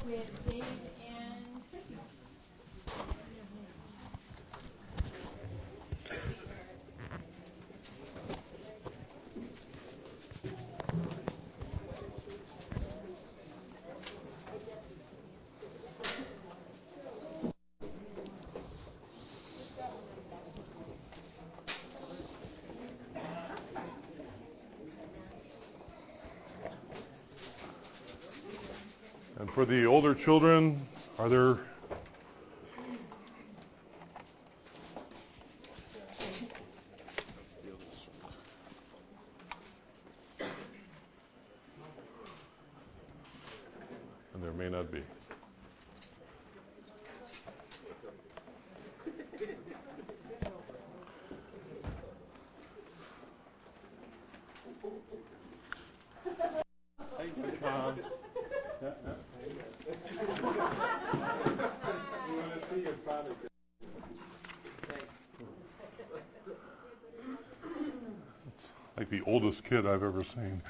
with Dave and Chrissy. And for the older children, are there... And there may not be. Thank you, Tom. Like the oldest kid I've ever seen.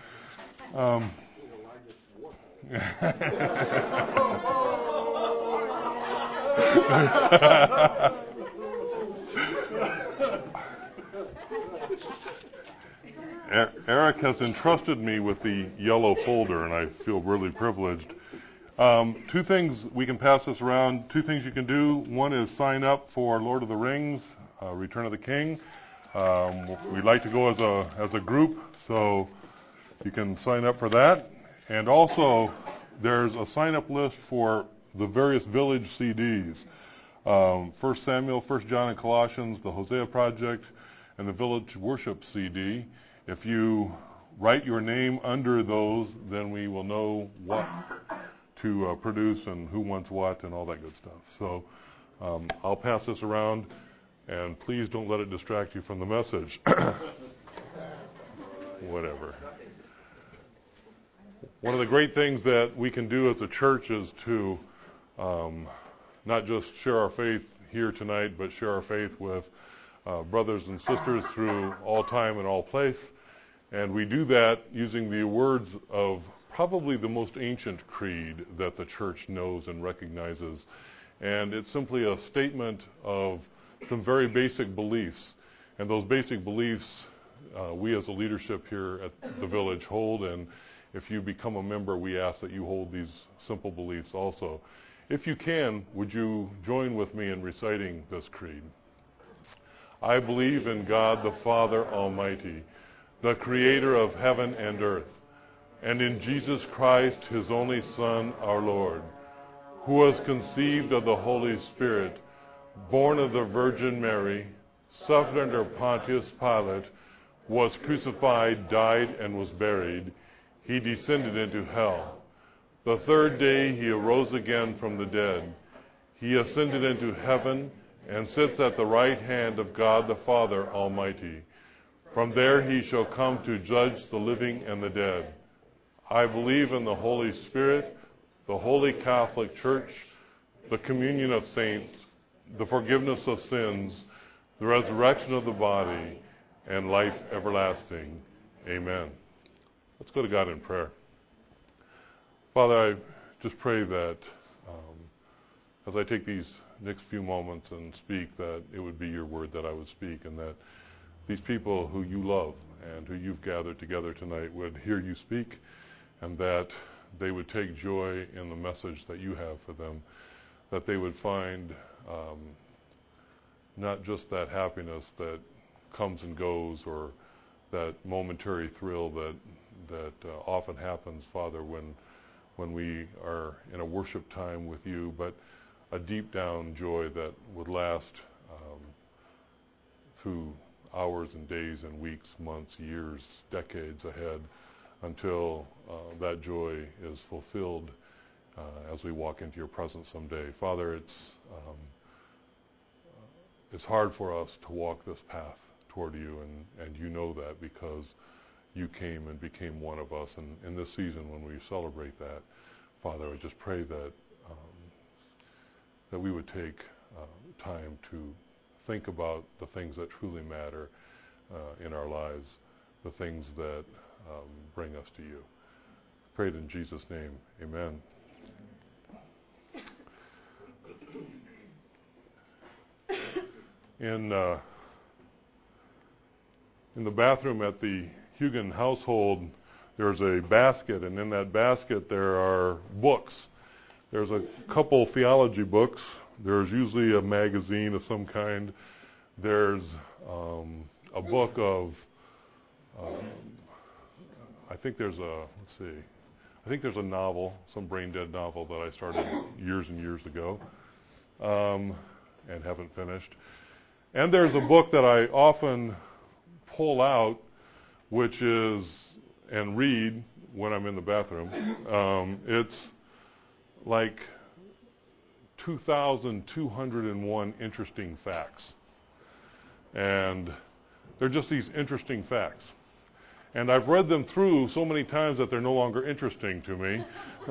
Eric has entrusted me with the yellow folder, and I feel really privileged. Two things, we can pass this around, two things you can do. One is sign up for Lord of the Rings, Return of the King. We'd like to go as a group, so you can sign up for that. And also, there's a sign-up list for the various village CDs. 1 Samuel, 1 John, and Colossians, the Hosea Project, and the Village Worship CD. If you write your name under those, then we will know what to produce and who wants what and all that good stuff. So I'll pass this around, and please don't let it distract you from the message. Whatever. One of the great things that we can do as a church is to not just share our faith here tonight, but share our faith with brothers and sisters through all time and all place. And we do that using the words of probably the most ancient creed that the church knows and recognizes. And it's simply a statement of some very basic beliefs. And those basic beliefs we as a leadership here at the village hold. And if you become a member, we ask that you hold these simple beliefs also. If you can, would you join with me in reciting this creed? I believe in God the Father Almighty, the creator of heaven and earth, and in Jesus Christ, his only Son, our Lord, who was conceived of the Holy Spirit, born of the Virgin Mary, suffered under Pontius Pilate, was crucified, died, and was buried. He descended into hell. The third day he arose again from the dead. He ascended into heaven and sits at the right hand of God the Father Almighty. From there he shall come to judge the living and the dead. I believe in the Holy Spirit, the Holy Catholic Church, the communion of saints, the forgiveness of sins, the resurrection of the body, and life everlasting. Amen. Let's go to God in prayer. Father, I just pray that as I take these next few moments and speak, that it would be your word that I would speak, and that these people who you love and who you've gathered together tonight would hear you speak, and that they would take joy in the message that you have for them, that they would find not just that happiness that comes and goes, or that momentary thrill that often happens, Father, when we are in a worship time with you, but a deep down joy that would last through hours and days and weeks, months, years, decades ahead, until that joy is fulfilled as we walk into your presence someday. Father, it's hard for us to walk this path toward you, and you know that because you came and became one of us. And in this season, when we celebrate that, Father, I just pray that we would take time to think about the things that truly matter in our lives, the things that bring us to you. Prayed in Jesus' name, amen. in the bathroom at the Hugan household, there's a basket, and in that basket there are books. There's a couple theology books. There's usually a magazine of some kind. There's a book of, I think there's a novel, some brain-dead novel that I started years and years ago and haven't finished. And there's a book that I often pull out, and read when I'm in the bathroom. It's like 2,201 interesting facts. And they're just these interesting facts. And I've read them through so many times that they're no longer interesting to me.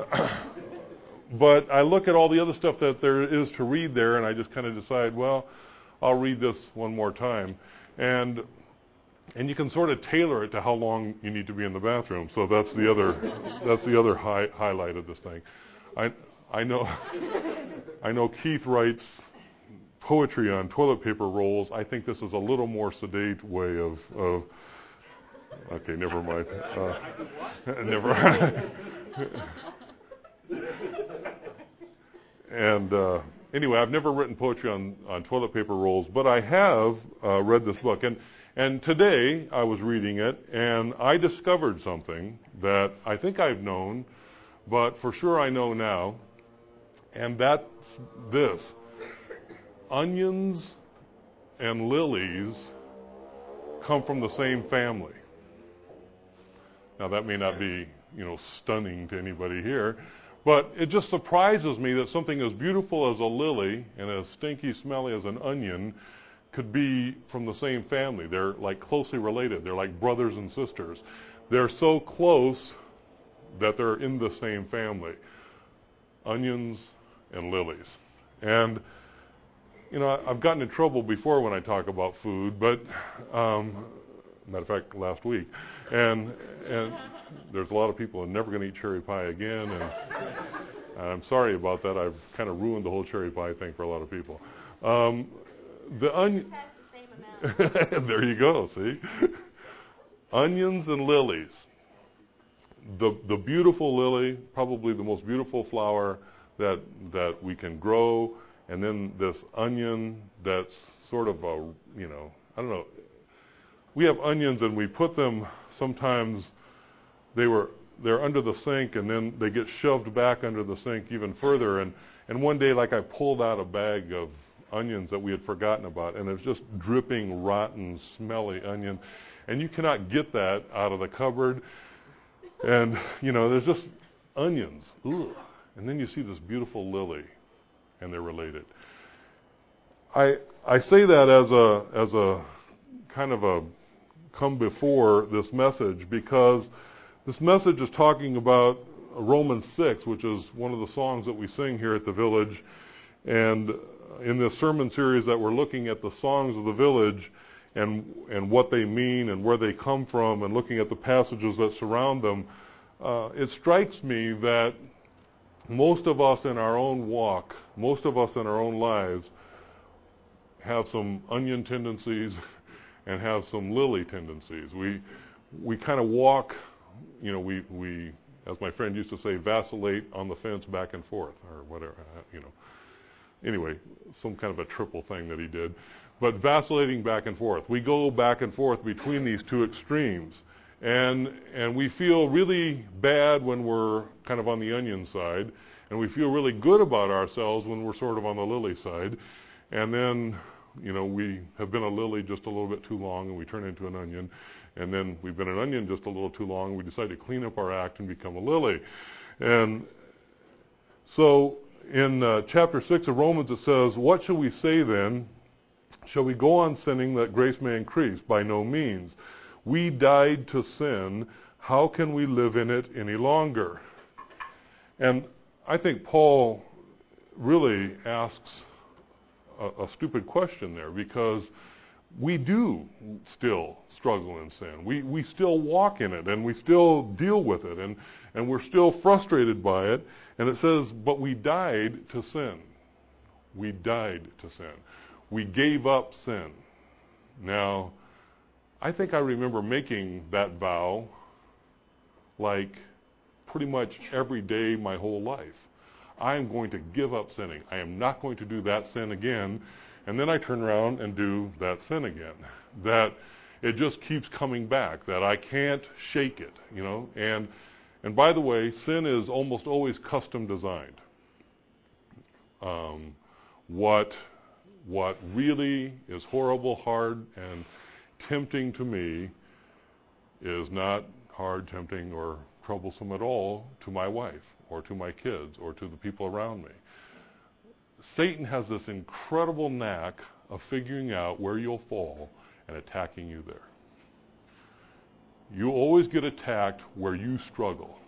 But I look at all the other stuff that there is to read there, and I just kind of decide, well, I'll read this one more time. And you can sort of tailor it to how long you need to be in the bathroom. So that's the other highlight of this thing. I know Keith writes poetry on toilet paper rolls. I think this is a little more sedate way of okay, never mind. Never mind. And anyway, I've never written poetry on toilet paper rolls, but I have read this book. And today I was reading it, and I discovered something that I think I've known, but for sure I know now, and that's this. Onions and lilies come from the same family. Now that may not be, stunning to anybody here, but it just surprises me that something as beautiful as a lily and as stinky smelly as an onion could be from the same family. They're like closely related. They're like brothers and sisters. They're so close that they're in the same family. Onions and lilies. And, I've gotten in trouble before when I talk about food, but, matter of fact, last week. And there's a lot of people who are never going to eat cherry pie again, and I'm sorry about that. I've kind of ruined the whole cherry pie thing for a lot of people. The onion. There you go. See, onions and lilies. The beautiful lily, probably the most beautiful flower that we can grow, and then this onion that's sort of I don't know. We have onions and we put them. Sometimes they're under the sink, and then they get shoved back under the sink even further. And one day, like, I pulled out a bag of onions that we had forgotten about, and it's just dripping, rotten, smelly onion, and you cannot get that out of the cupboard. And there's just onions. Ugh. And then you see this beautiful lily, and they're related. I say that as a kind of a come before this message, because this message is talking about Romans 6, which is one of the songs that we sing here at the village. And in this sermon series that we're looking at the songs of the village and what they mean and where they come from, and looking at the passages that surround them, it strikes me that most of us in our own walk, most of us in our own lives, have some onion tendencies and have some lily tendencies. We kind of walk, we, as my friend used to say, vacillate on the fence back and forth, or whatever, Anyway, some kind of a triple thing that he did. But vacillating back and forth. We go back and forth between these two extremes. And we feel really bad when we're kind of on the onion side, and we feel really good about ourselves when we're sort of on the lily side. And then, we have been a lily just a little bit too long, and we turn into an onion. And then we've been an onion just a little too long, and we decide to clean up our act and become a lily. And so in chapter 6 of Romans, it says, "What shall we say then? Shall we go on sinning that grace may increase? By no means. We died to sin. How can we live in it any longer?" And I think Paul really asks a stupid question there, because we do still struggle in sin. We still walk in it, and we still deal with it, and we're still frustrated by it. And it says, but we died to sin. We died to sin. We gave up sin. Now, I think I remember making that vow like pretty much every day my whole life. I am going to give up sinning. I am not going to do that sin again. And then I turn around and do that sin again. That it just keeps coming back, that I can't shake it, you know. And by the way, sin is almost always custom designed. What really is horrible, hard, and tempting to me is not hard, tempting, or troublesome at all to my wife or to my kids or to the people around me. Satan has this incredible knack of figuring out where you'll fall and attacking you there. You always get attacked where you struggle.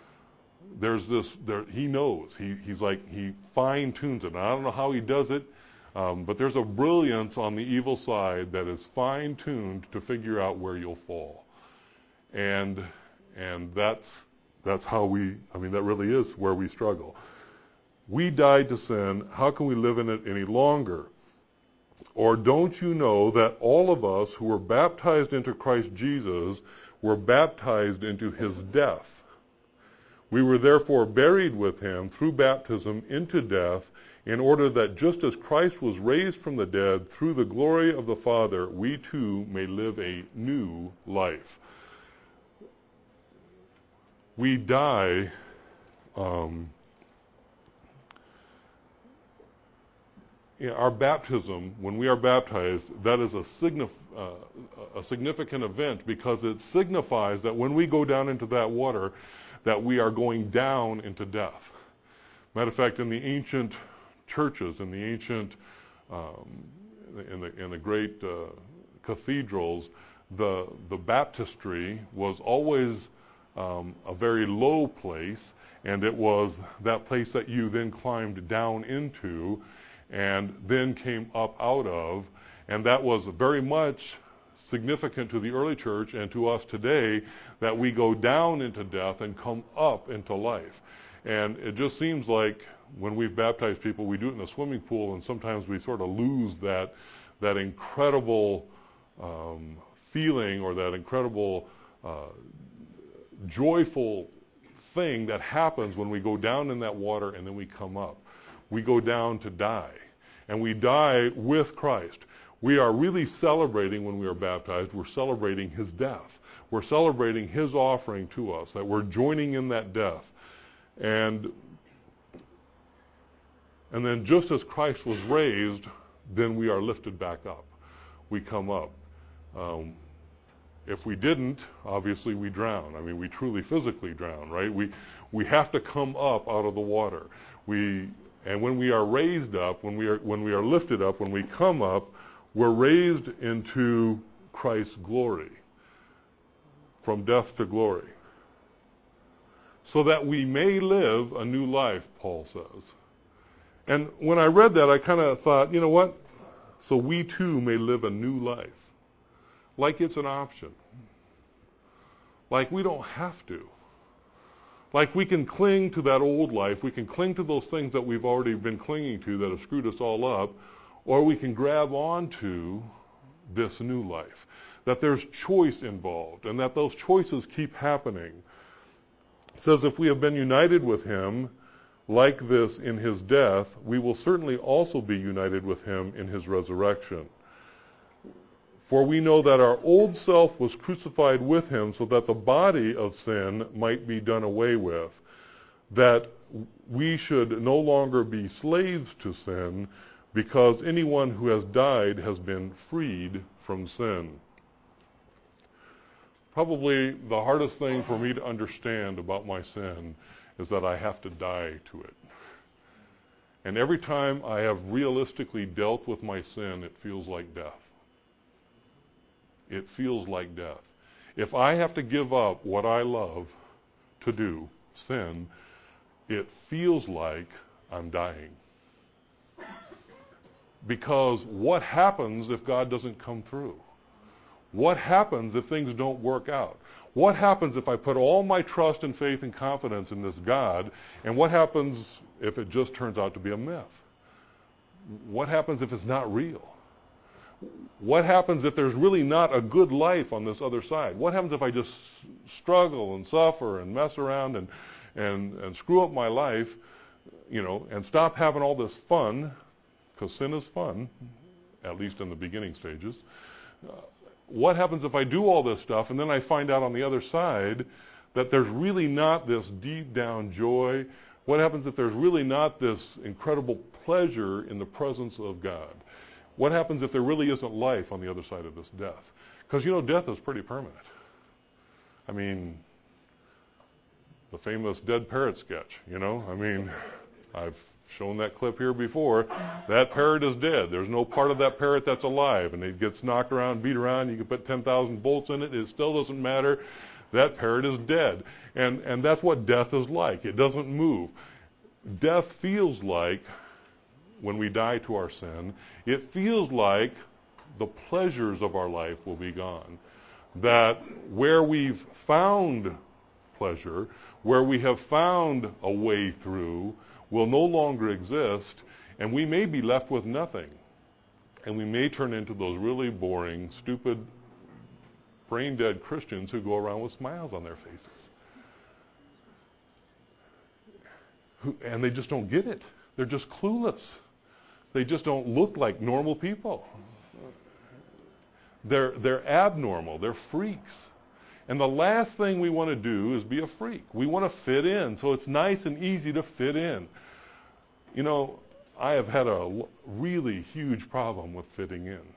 He knows. He fine-tunes it. And I don't know how he does it, but there's a brilliance on the evil side that is fine-tuned to figure out where you'll fall. And that's how that really is where we struggle. We died to sin. How can we live in it any longer? Or don't you know that all of us who were baptized into Christ Jesus were baptized into his death? We were therefore buried with him through baptism into death, in order that just as Christ was raised from the dead through the glory of the Father, we too may live a new life. We die our baptism, when we are baptized, that is a significant event, because it signifies that when we go down into that water, that we are going down into death. Matter of fact, in the ancient churches, in the ancient, in the great cathedrals, the baptistry was always a very low place, and it was that place that you then climbed down into and then came up out of, and that was very much significant to the early church and to us today, that we go down into death and come up into life. And it just seems like when we've baptized people, we do it in a swimming pool, and sometimes we sort of lose that incredible feeling, or that incredible joyful thing that happens when we go down in that water and then we come up. We go down to die, and we die with Christ. We are really celebrating when we are baptized. We're celebrating his death. We're celebrating his offering to us, that we're joining in that death. And then just as Christ was raised, then we are lifted back up. We come up. If we didn't, obviously we drown. I mean, we truly physically drown, right? We have to come up out of the water. And when we are raised up, when we are lifted up, when we come up, we're raised into Christ's glory, from death to glory, so that we may live a new life, Paul says. And when I read that, I kind of thought, you know what? So we too may live a new life. Like it's an option. Like we don't have to. Like we can cling to that old life, we can cling to those things that we've already been clinging to that have screwed us all up, or we can grab onto this new life. That there's choice involved, and that those choices keep happening. It says, if we have been united with him like this in his death, we will certainly also be united with him in his resurrection. For we know that our old self was crucified with him, so that the body of sin might be done away with, that we should no longer be slaves to sin, because anyone who has died has been freed from sin. Probably the hardest thing for me to understand about my sin is that I have to die to it. And every time I have realistically dealt with my sin, it feels like death. It feels like death. If I have to give up what I love to do, sin, it feels like I'm dying. Because what happens if God doesn't come through? What happens if things don't work out? What happens if I put all my trust and faith and confidence in this God, and what happens if it just turns out to be a myth? What happens if it's not real? What happens if there's really not a good life on this other side? What happens if I just struggle and suffer and mess around and screw up my life, and stop having all this fun, because sin is fun, at least in the beginning stages. What happens if I do all this stuff and then I find out on the other side that there's really not this deep down joy? What happens if there's really not this incredible pleasure in the presence of God? What happens if there really isn't life on the other side of this death? Because, death is pretty permanent. I mean, the famous dead parrot sketch, I've shown that clip here before. That parrot is dead. There's no part of that parrot that's alive, and it gets knocked around, beat around. You can put 10,000 bolts in it. It still doesn't matter. That parrot is dead. And that's what death is like. It doesn't move. Death feels like, when we die to our sin, it feels like the pleasures of our life will be gone. That where we've found pleasure, where we have found a way through, will no longer exist, and we may be left with nothing. And we may turn into those really boring, stupid, brain-dead Christians who go around with smiles on their faces. And they just don't get it. They're just clueless. They just don't look like normal people. They're abnormal. They're freaks. And the last thing we want to do is be a freak. We want to fit in, so it's nice and easy to fit in. I have had a really huge problem with fitting in.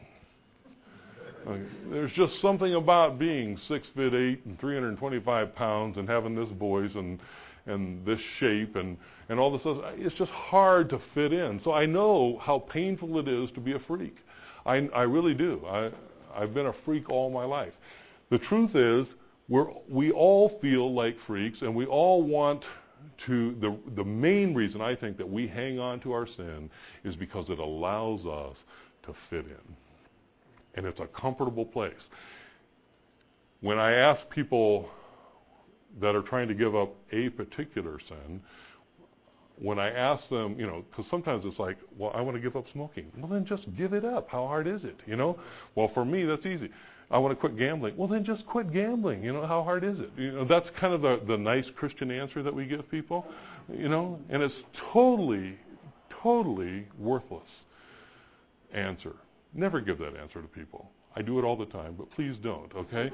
There's just something about being 6'8" and 325 pounds and having this voice and this shape and all this stuff. It's just hard to fit in. So I know how painful it is to be a freak. I really do. I've been a freak all my life. The truth is, we all feel like freaks, and we all want to. The main reason I think that we hang on to our sin is because it allows us to fit in. And it's a comfortable place. When I ask people that are trying to give up a particular sin, when I ask them, because sometimes it's like, well, I want to give up smoking. Well, then just give it up. How hard is it? Well, for me, that's easy. I want to quit gambling. Well, then just quit gambling. How hard is it? That's kind of the nice Christian answer that we give people, and it's totally, totally worthless answer. Never give that answer to people. I do it all the time, but please don't, okay?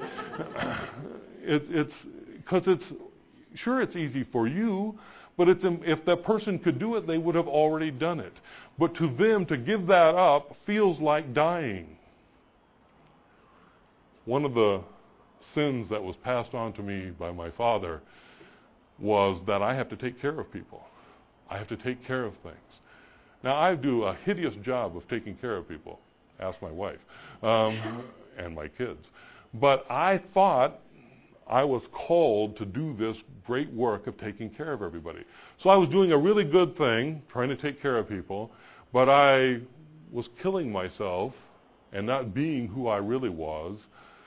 It's because it's easy for you, but if that person could do it, they would have already done it. But to them, to give that up feels like dying. One of the sins that was passed on to me by my father was that I have to take care of people. I have to take care of things. Now, I do a hideous job of taking care of people. Ask my wife and my kids. But I thought I was called to do this great work of taking care of everybody. So I was doing a really good thing, trying to take care of people, but I was killing myself and not being who I really was,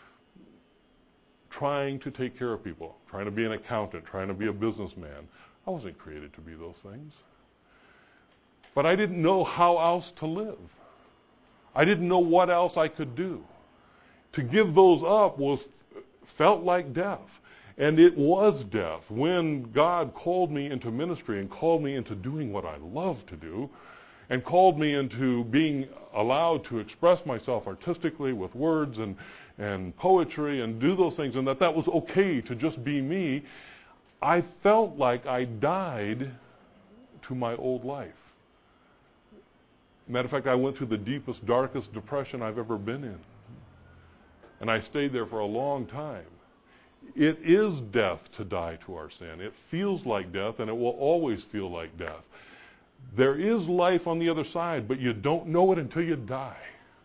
trying to take care of people, trying to be an accountant, trying to be a businessman. I wasn't created to be those things. But I didn't know how else to live. I didn't know what else I could do. To give those up felt like death. And it was death. When God called me into ministry and called me into doing what I love to do, and called me into being allowed to express myself artistically with words and poetry and do those things, and that was okay to just be me, I felt like I died to my old life. Matter of fact, I went through the deepest, darkest depression I've ever been in. And I stayed there for a long time. It is death to die to our sin. It feels like death, and it will always feel like death. There is life on the other side, but you don't know it until you die.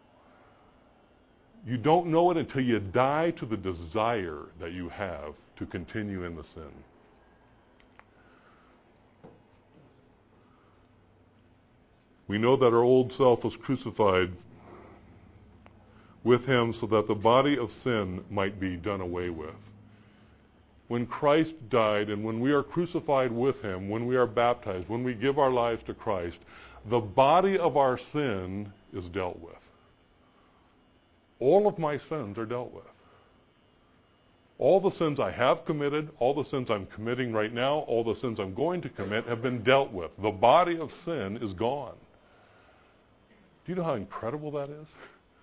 You don't know it until you die to the desire that you have to continue in the sin. We know that our old self was crucified with him so that the body of sin might be done away with. When Christ died and when we are crucified with him, when we are baptized, when we give our lives to Christ, the body of our sin is dealt with. All of my sins are dealt with. All the sins I have committed, all the sins I'm committing right now, all the sins I'm going to commit have been dealt with. The body of sin is gone. Do you know how incredible that is?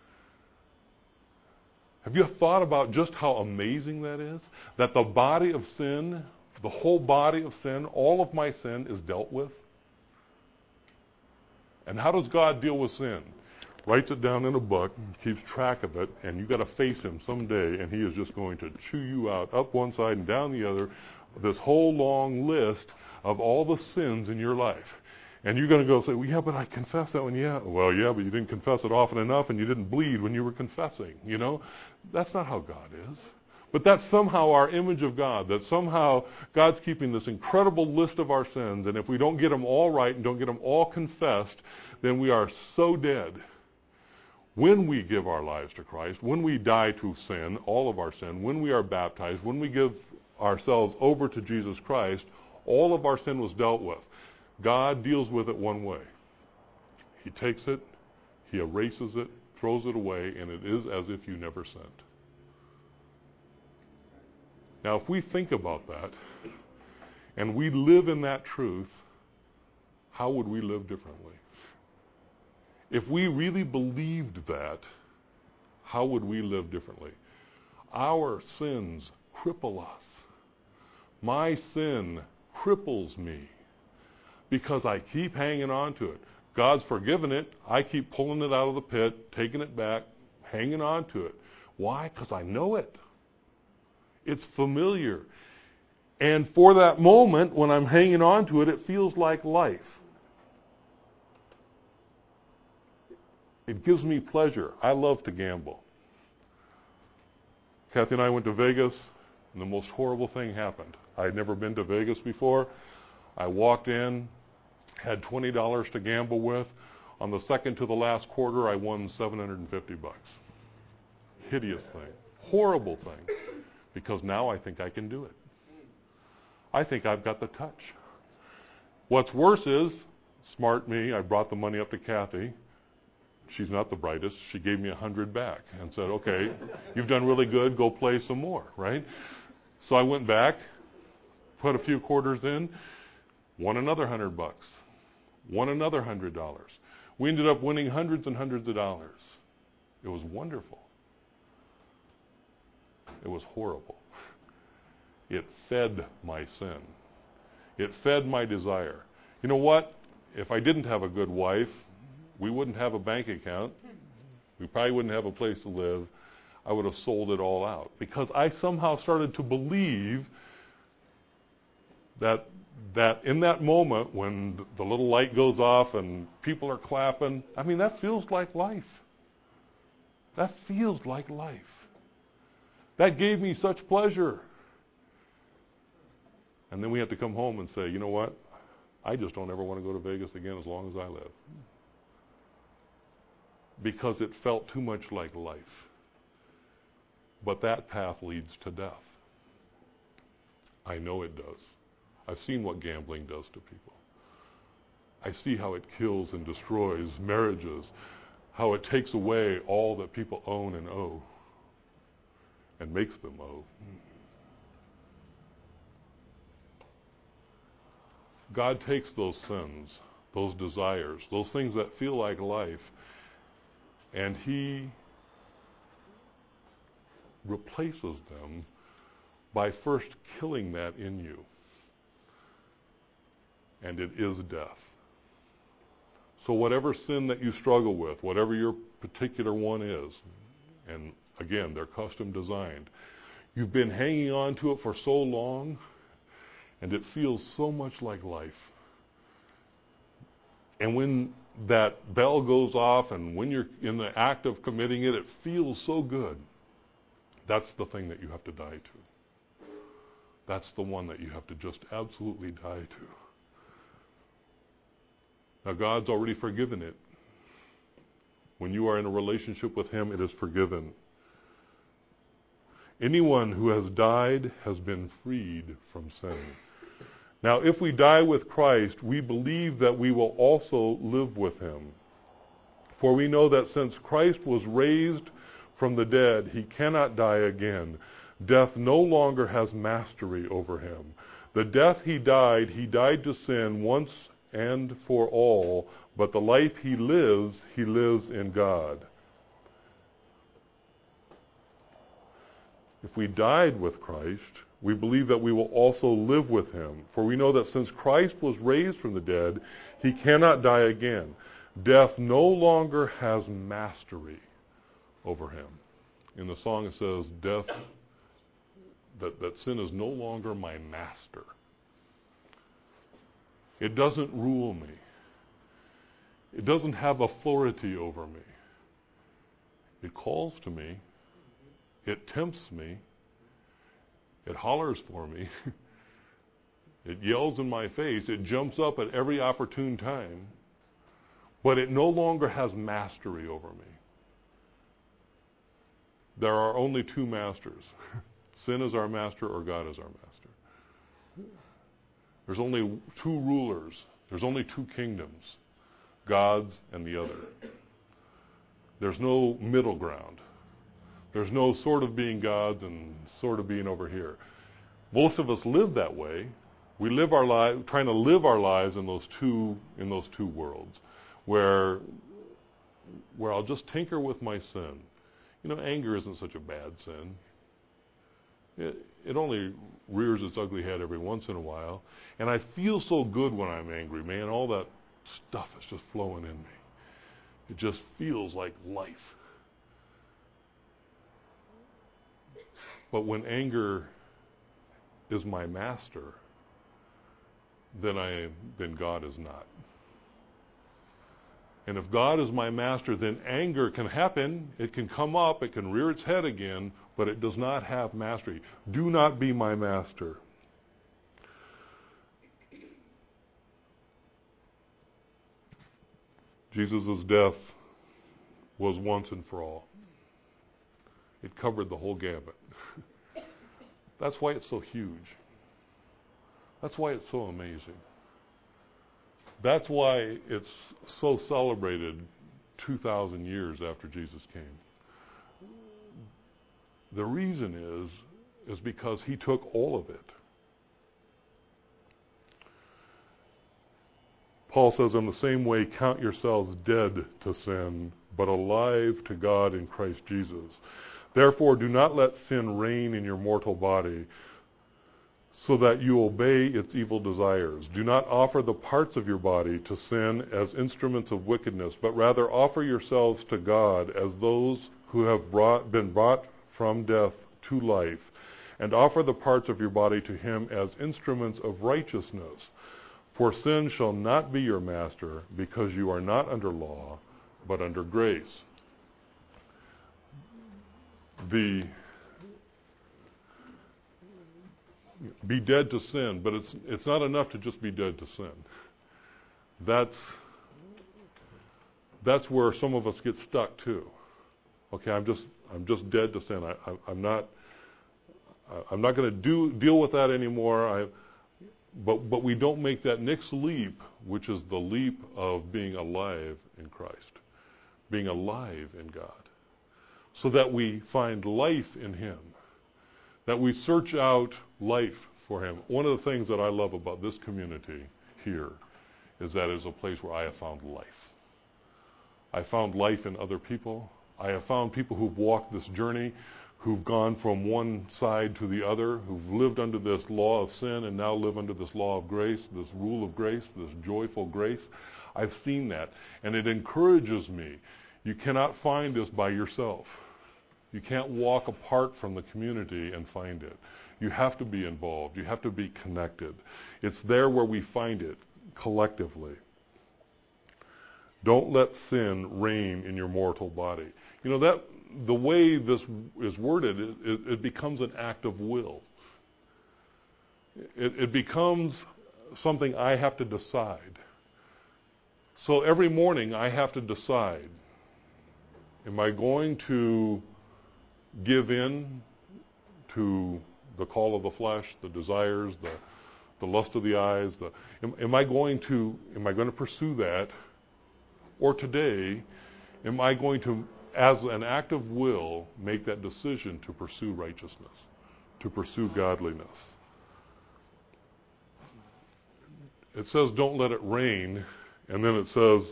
Have you thought about just how amazing that is? That the body of sin, the whole body of sin, all of my sin is dealt with? And how does God deal with sin? Writes it down in a book, keeps track of it, and you've got to face him someday, and he is just going to chew you out up one side and down the other, this whole long list of all the sins in your life. And you're going to go say, well, yeah, but I confess that one. Yeah, well, yeah, but you didn't confess it often enough, and you didn't bleed when you were confessing. You know, that's not how God is. But that's somehow our image of God, that somehow God's keeping this incredible list of our sins, and if we don't get them all right and don't get them all confessed, then we are so dead. When we give our lives to Christ, when we die to sin, all of our sin, when we are baptized, when we give ourselves over to Jesus Christ, all of our sin was dealt with. God deals with it one way. He takes it, he erases it, throws it away, and it is as if you never sinned. Now, if we think about that, and we live in that truth, how would we live differently? If we really believed that, how would we live differently? Our sins cripple us. My sin cripples me because I keep hanging on to it. God's forgiven it. I keep pulling it out of the pit, taking it back, hanging on to it. Why? Because I know it. It's familiar. And for that moment, when I'm hanging on to it, it feels like life. It gives me pleasure. I love to gamble. Kathy and I went to Vegas, and the most horrible thing happened. I had never been to Vegas before. I walked in, had $20 to gamble with. On the second to the last quarter, I won $750. Hideous thing. Horrible thing. Because now I think I can do it. I think I've got the touch. What's worse is, smart me, I brought the money up to Kathy. She's not the brightest. She gave me 100 back and said, okay, you've done really good. Go play some more, right? So I went back, put a few quarters in, won another $100, won another $100. We ended up winning hundreds and hundreds of dollars. It was wonderful. It was horrible. It fed my sin. It fed my desire. You know what? If I didn't have a good wife, we wouldn't have a bank account. We probably wouldn't have a place to live. I would have sold it all out because I somehow started to believe that in that moment when the little light goes off and people are clapping, I mean, that feels like life. That feels like life. That gave me such pleasure. And then we have to come home and say, you know what? I just don't ever want to go to Vegas again as long as I live. Because it felt too much like life. But that path leads to death. I know it does. I've seen what gambling does to people. I see how it kills and destroys marriages, how it takes away all that people own and owe, and makes them owe. God takes those sins, those desires, those things that feel like life, and he replaces them by first killing that in you. And it is death. So whatever sin that you struggle with, whatever your particular one is, and again, they're custom designed, you've been hanging on to it for so long, and it feels so much like life. And when that bell goes off and when you're in the act of committing it, it feels so good. That's the thing that you have to die to. That's the one that you have to just absolutely die to. Now, God's already forgiven it. When you are in a relationship with him, it is forgiven. Anyone who has died has been freed from sin. Now, if we die with Christ, we believe that we will also live with him. For we know that since Christ was raised from the dead, he cannot die again. Death no longer has mastery over him. The death he died to sin once and for all, but the life he lives in God. If we died with Christ, we believe that we will also live with him. For we know that since Christ was raised from the dead, he cannot die again. Death no longer has mastery over him. In the song it says, death, that sin is no longer my master. It doesn't rule me. It doesn't have authority over me. It calls to me. It tempts me. It hollers for me. It yells in my face. It jumps up at every opportune time. But it no longer has mastery over me. There are only two masters. Sin is our master or God is our master. There's only two rulers. There's only two kingdoms. God's and the other. There's no middle ground. There's no sort of being God's and sort of being over here. Most of us live that way. We live our lives, trying to live our lives in those two worlds, where I'll just tinker with my sin. You know, anger isn't such a bad sin. It only rears its ugly head every once in a while. And I feel so good when I'm angry, man. All that stuff is just flowing in me. It just feels like life. But when anger is my master, then God is not. And if God is my master, then anger can happen. It can come up. It can rear its head again, but it does not have mastery. Do not be my master. Jesus' death was once and for all. It covered the whole gamut. That's why it's so huge. That's why it's so amazing. That's why it's so celebrated 2,000 years after Jesus came. The reason is because he took all of it. Paul says, in the same way, count yourselves dead to sin, but alive to God in Christ Jesus. Therefore, do not let sin reign in your mortal body, so that you obey its evil desires. Do not offer the parts of your body to sin as instruments of wickedness, but rather offer yourselves to God as those who have been brought from death to life, and offer the parts of your body to him as instruments of righteousness. For sin shall not be your master, because you are not under law, but under grace. Be dead to sin, but it's not enough to just be dead to sin. That's where some of us get stuck too. Okay, I'm just dead to sin. I'm not going to deal with that anymore. But we don't make that next leap, which is the leap of being alive in Christ, being alive in God, so that we find life in him, that we search out life for him. One of the things that I love about this community here is that it's a place where I have found life. I found life in other people. I have found people who've walked this journey, who've gone from one side to the other, who've lived under this law of sin and now live under this law of grace, this rule of grace, this joyful grace. I've seen that, and it encourages me. You cannot find this by yourself. You can't walk apart from the community and find it. You have to be involved. You have to be connected. It's there where we find it collectively. Don't let sin reign in your mortal body. You know, that the way this is worded, it becomes an act of will. It becomes something I have to decide. So every morning I have to decide, am I going to give in to the call of the flesh, the desires, the lust of the eyes. Am I going to pursue that? Or today, am I going to, as an act of will, make that decision to pursue righteousness, to pursue godliness? It says, don't let it rain, and then it says,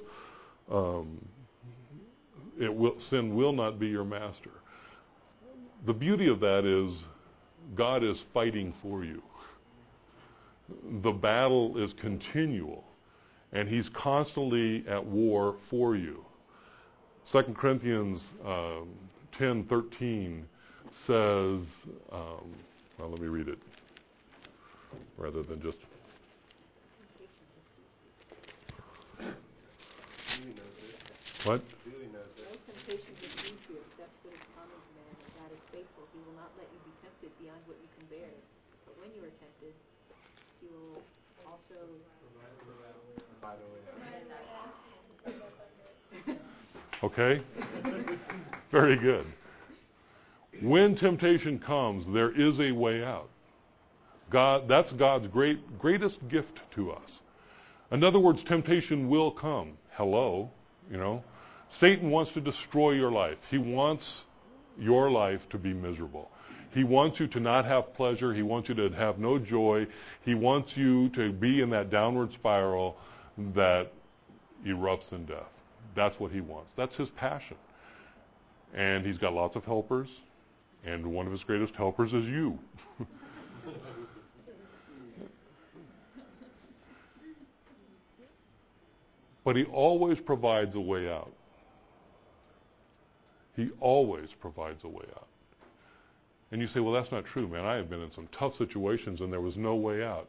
sin will not be your master. The beauty of that is God is fighting for you. The battle is continual, and he's constantly at war for you. 2 Corinthians 10:13 says, well, let me read it rather than just... What? No temptation deceives you except what is common to man, and God is faithful. He will not let you be tempted beyond what you can bear. But when you are tempted, he will also Okay? Very good. When temptation comes, there is a way out. That's God's greatest gift to us. In other words, temptation will come. Hello, Satan wants to destroy your life. He wants your life to be miserable. He wants you to not have pleasure. He wants you to have no joy. He wants you to be in that downward spiral that erupts in death. That's what he wants. That's his passion. And he's got lots of helpers, and one of his greatest helpers is you. But he always provides a way out. He always provides a way out. And you say, well, that's not true, man. I have been in some tough situations and there was no way out.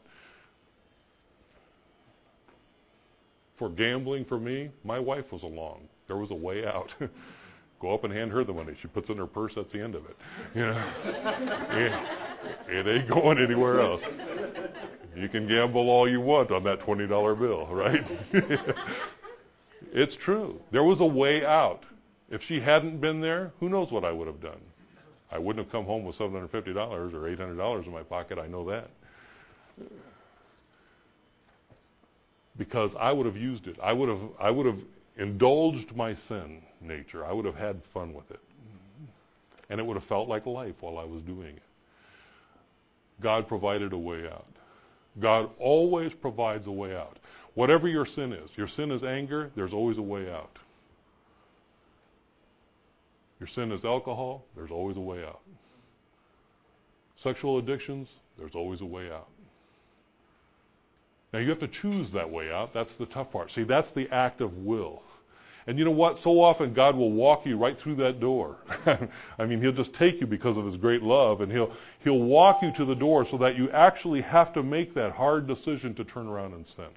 For gambling, for me, my wife was along. There was a way out. Go up and hand her the money. She puts it in her purse, that's the end of it. It ain't going anywhere else. You can gamble all you want on that $20 bill, right? It's true. There was a way out. If she hadn't been there, who knows what I would have done. I wouldn't have come home with $750 or $800 in my pocket, I know that. Because I would have used it. I would have indulged my sin nature. I would have had fun with it. And it would have felt like life while I was doing it. God provided a way out. God always provides a way out. Whatever your sin is anger, there's always a way out. Your sin is alcohol, there's always a way out. Sexual addictions, there's always a way out. Now you have to choose that way out. That's the tough part. See, that's the act of will. And you know what? So often God will walk you right through that door. I mean, he'll just take you because of his great love, and he'll walk you to the door so that you actually have to make that hard decision to turn around and sin.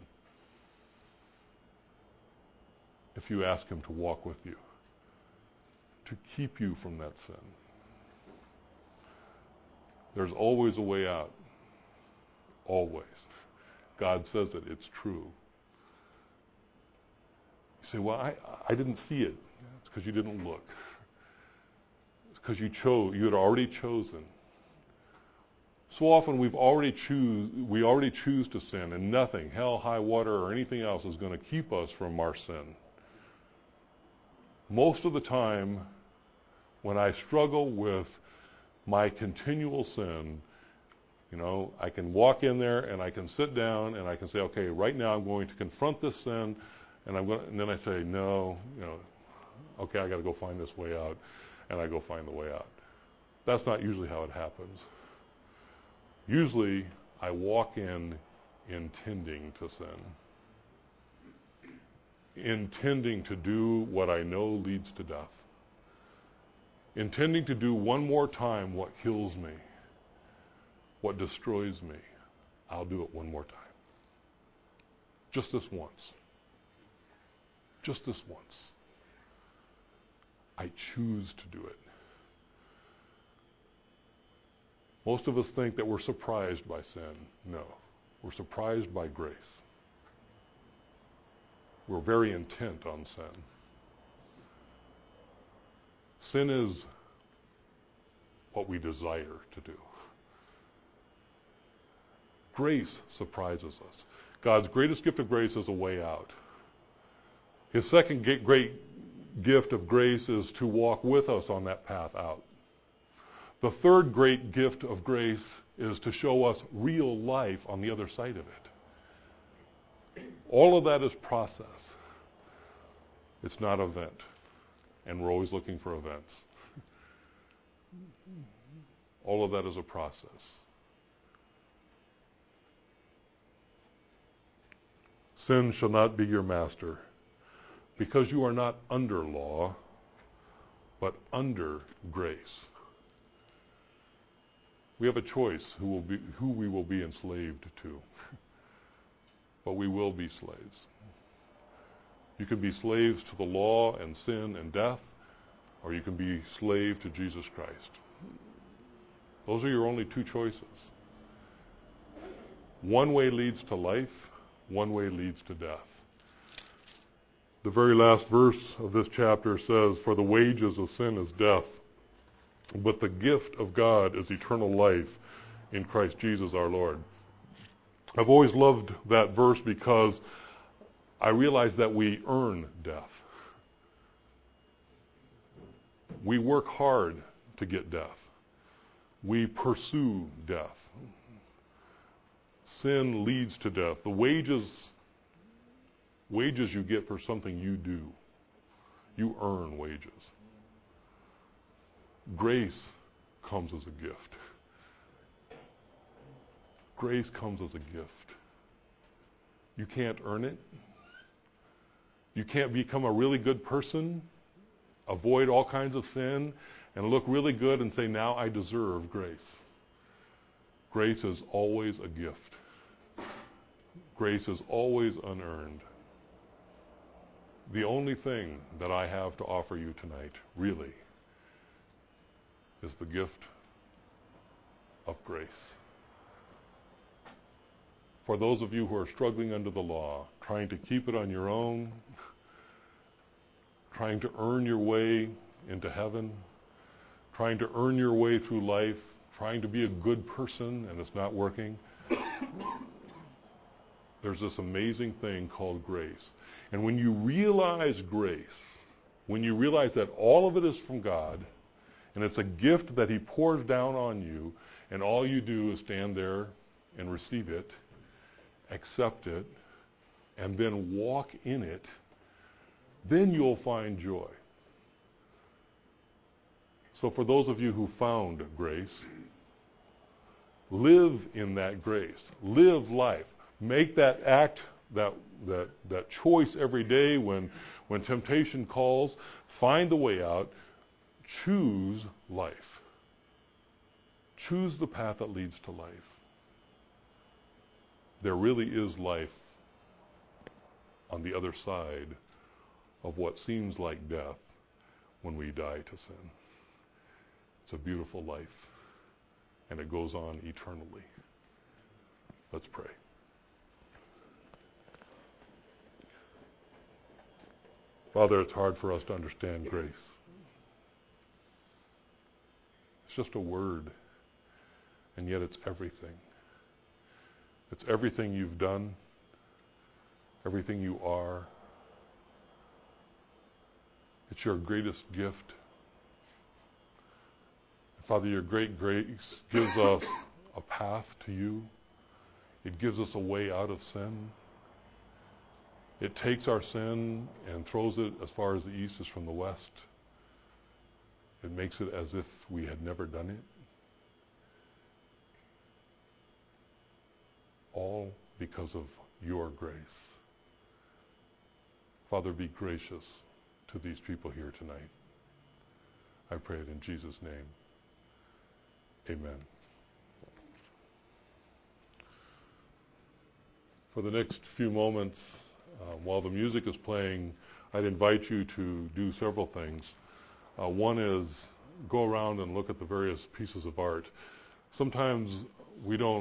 If you ask him to walk with you, to keep you from that sin. There's always a way out. Always. God says it. It's true. You say, well, I didn't see it. It's because you didn't look. It's because you had already chosen. So often we already choose to sin, and nothing, hell, high water, or anything else is going to keep us from our sin. Most of the time, when I struggle with my continual sin, I can walk in there and I can sit down and I can say, okay, right now I'm going to confront this sin, and then I say, no, okay, I got to go find this way out, and I go find the way out. That's not usually how it happens. Usually, I walk in intending to sin, intending to do what I know leads to death, intending to do one more time what kills me, what destroys me. I'll do it one more time. Just this once. Just this once. I choose to do it. Most of us think that we're surprised by sin. No. We're surprised by grace. We're very intent on sin. Sin is what we desire to do. Grace surprises us. God's greatest gift of grace is a way out. His second great gift of grace is to walk with us on that path out. The third great gift of grace is to show us real life on the other side of it. All of that is process. It's not event. And we're always looking for events. All of that is a process. Sin shall not be your master, because you are not under law, but under grace. We have a choice who we will be enslaved to. But we will be slaves. You can be slaves to the law and sin and death, or you can be slave to Jesus Christ. Those are your only two choices. One way leads to life, one way leads to death. The very last verse of this chapter says, "For the wages of sin is death, but the gift of God is eternal life in Christ Jesus our Lord." I've always loved that verse because I realize that we earn death. We work hard to get death. We pursue death. Sin leads to death. The wages you get for something you do. You earn wages. Grace comes as a gift. Grace comes as a gift. You can't earn it. You can't become a really good person, avoid all kinds of sin, and look really good and say, now I deserve grace. Grace is always a gift. Grace is always unearned. The only thing that I have to offer you tonight, really, is the gift of grace. For those of you who are struggling under the law, trying to keep it on your own, trying to earn your way into heaven, trying to earn your way through life, trying to be a good person and it's not working, there's this amazing thing called grace. And when you realize grace, when you realize that all of it is from God, and it's a gift that He pours down on you, and all you do is stand there and receive it, accept it, and then walk in it, then you'll find joy. So for those of you who found grace, live in that grace. Live life. Make that act, that choice every day when temptation calls. Find the way out. Choose life. Choose the path that leads to life. There really is life on the other side of what seems like death when we die to sin. It's a beautiful life, and it goes on eternally. Let's pray. Father, it's hard for us to understand grace. It's just a word, and yet it's everything. It's everything you've done, everything you are. It's your greatest gift. Father, your great grace gives us a path to you. It gives us a way out of sin. It takes our sin and throws it as far as the east is from the west. It makes it as if we had never done it. All because of your grace. Father, be gracious to these people here tonight. I pray it in Jesus' name. Amen. For the next few moments, while the music is playing, I'd invite you to do several things. One is go around and look at the various pieces of art. Sometimes we don't